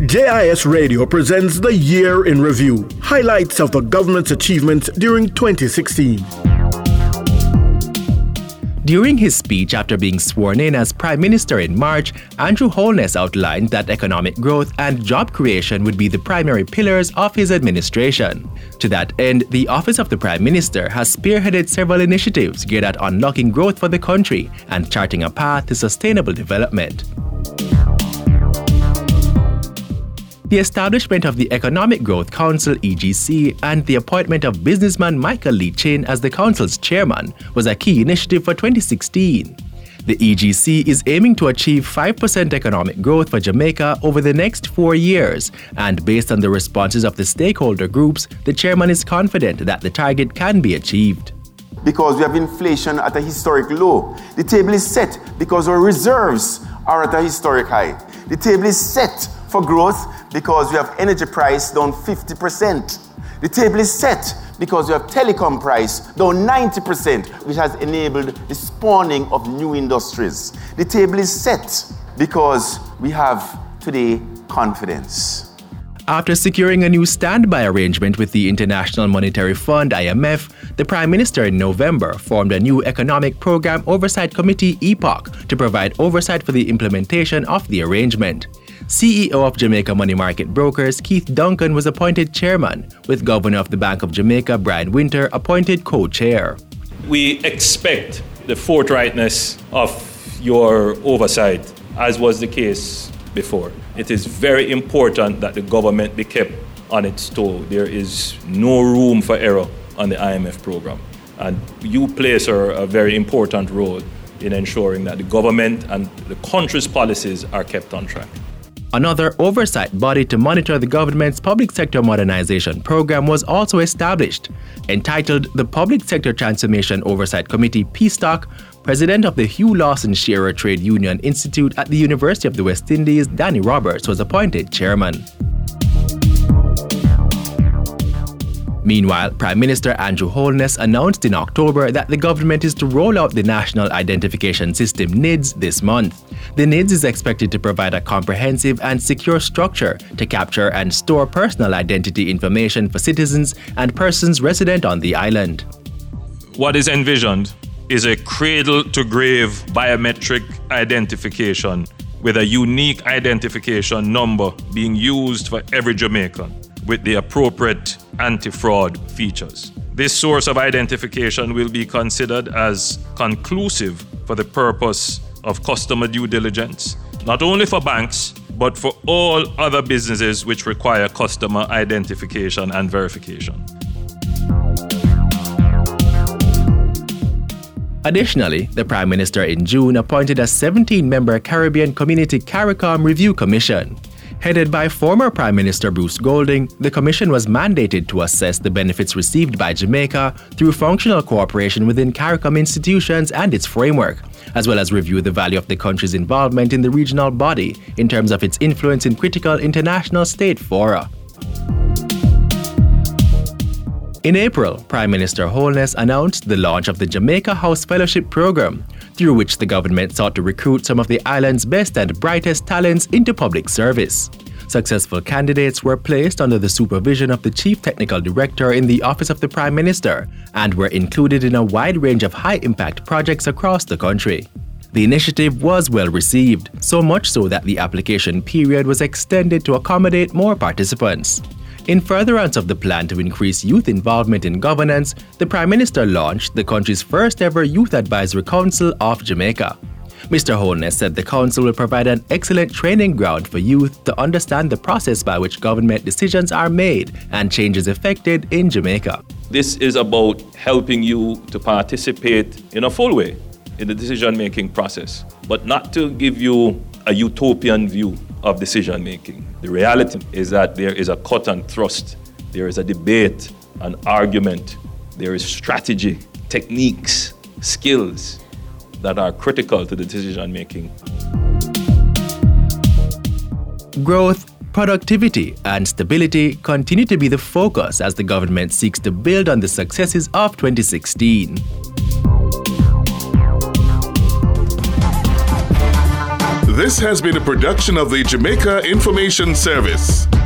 JIS Radio presents the Year in Review, highlights of the government's achievements during 2016. During his speech after being sworn in as Prime Minister in March, Andrew Holness outlined that economic growth and job creation would be the primary pillars of his administration. To that end, the Office of the Prime Minister has spearheaded several initiatives geared at unlocking growth for the country and charting a path to sustainable development. The establishment of the Economic Growth Council (EGC) and the appointment of businessman Michael Lee Chin as the council's chairman was a key initiative for 2016. The EGC is aiming to achieve 5% economic growth for Jamaica over the next 4 years, and based on the responses of the stakeholder groups, the chairman is confident that the target can be achieved. Because we have inflation at a historic low. The table is set because our reserves are at a historic high. The table is set for growth because we have energy price down 50%. The table is set because we have telecom price down 90%, which has enabled the spawning of new industries. The table is set because we have today confidence. After securing a new standby arrangement with the International Monetary Fund (IMF), the Prime Minister in November formed a new Economic Program Oversight Committee (EPOC) to provide oversight for the implementation of the arrangement. CEO of Jamaica Money Market Brokers Keith Duncan was appointed chairman, with Governor of the Bank of Jamaica Brian Winter appointed co-chair. We expect the forthrightness of your oversight, as was the case before. It is very important that the government be kept on its toe. There is no room for error on the IMF program. And you play, sir, a very important role in ensuring that the government and the country's policies are kept on track. Another oversight body to monitor the government's public sector modernization program was also established. Entitled the Public Sector Transformation Oversight Committee (PSTOC), President of the Hugh Lawson Shearer Trade Union Institute at the University of the West Indies, Danny Roberts, was appointed chairman. Meanwhile, Prime Minister Andrew Holness announced in October that the government is to roll out the National Identification System (NIDS) this month. The NIDS is expected to provide a comprehensive and secure structure to capture and store personal identity information for citizens and persons resident on the island. What is envisioned is a cradle-to-grave biometric identification with a unique identification number being used for every Jamaican, with the appropriate anti-fraud features. This source of identification will be considered as conclusive for the purpose of customer due diligence, not only for banks, but for all other businesses which require customer identification and verification. Additionally, the Prime Minister in June appointed a 17-member Caribbean Community CARICOM Review Commission. Headed by former Prime Minister Bruce Golding, the commission was mandated to assess the benefits received by Jamaica through functional cooperation within CARICOM institutions and its framework, as well as review the value of the country's involvement in the regional body in terms of its influence in critical international state fora. In April, Prime Minister Holness announced the launch of the Jamaica House Fellowship Program, through which the government sought to recruit some of the island's best and brightest talents into public service. Successful candidates were placed under the supervision of the Chief Technical Director in the Office of the Prime Minister and were included in a wide range of high-impact projects across the country. The initiative was well received, so much so that the application period was extended to accommodate more participants. In furtherance of the plan to increase youth involvement in governance, the Prime Minister launched the country's first ever Youth Advisory Council of Jamaica. Mr. Holness said the council will provide an excellent training ground for youth to understand the process by which government decisions are made and changes effected in Jamaica. This is about helping you to participate in a full way in the decision-making process, but not to give you a utopian view of decision-making. The reality is that there is a cut and thrust, there is a debate, an argument, there is strategy, techniques, skills that are critical to the decision-making. Growth, productivity, and stability continue to be the focus as the government seeks to build on the successes of 2016. This has been a production of the Jamaica Information Service.